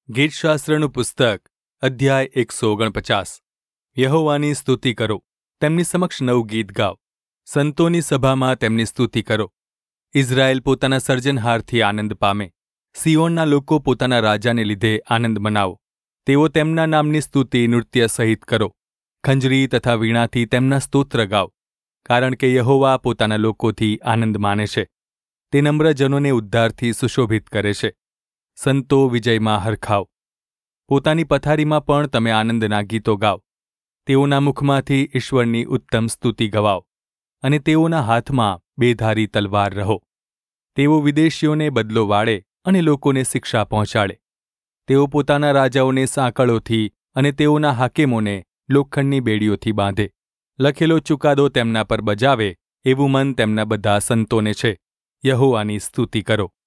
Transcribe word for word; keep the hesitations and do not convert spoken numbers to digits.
ગીતશાસ્ત્રનું પુસ્તક અધ્યાય એકસો ઓગણપચાસ. યહોવાની સ્તુતિ કરો, તેમની સમક્ષ નવું ગીત ગાઓ, સંતોની સભામાં તેમની સ્તુતિ કરો. ઇઝરાયેલ પોતાના સર્જનહારથી આનંદ પામે, સિયોનના લોકો પોતાના રાજાને લીધે આનંદ મનાવો. તેઓ તેમના નામની સ્તુતિ નૃત્ય સહિત કરો, ખંજરી તથા વીણાથી તેમના સ્તોત્ર ગાઓ, કારણ કે યહોવા પોતાના લોકોથી આનંદ માને છે. તે નમ્રજનોને ઉદ્ધારથી સુશોભિત કરે છે. સંતો વિજયમાં હરખાવ. પોતાની પથારીમાં પણ તમે આનંદના ગીતો ગાઓ. તેઓના મુખમાંથી ઈશ્વરની ઉત્તમ સ્તુતિ ગવાઓ, અને તેઓના હાથમાં બેધારી તલવાર રહો. તેઓ વિદેશીઓને બદલો વાળે અને લોકોને શિક્ષા પહોંચાડે. તેઓ પોતાના રાજાઓને સાંકળોથી અને તેઓના હાકેમોને લોખંડની બેડીઓથી બાંધે. લખેલો ચુકાદો તેમના પર બજાવે એવું મન તેમના બધા સંતોને છે. યહોવાની સ્તુતિ કરો.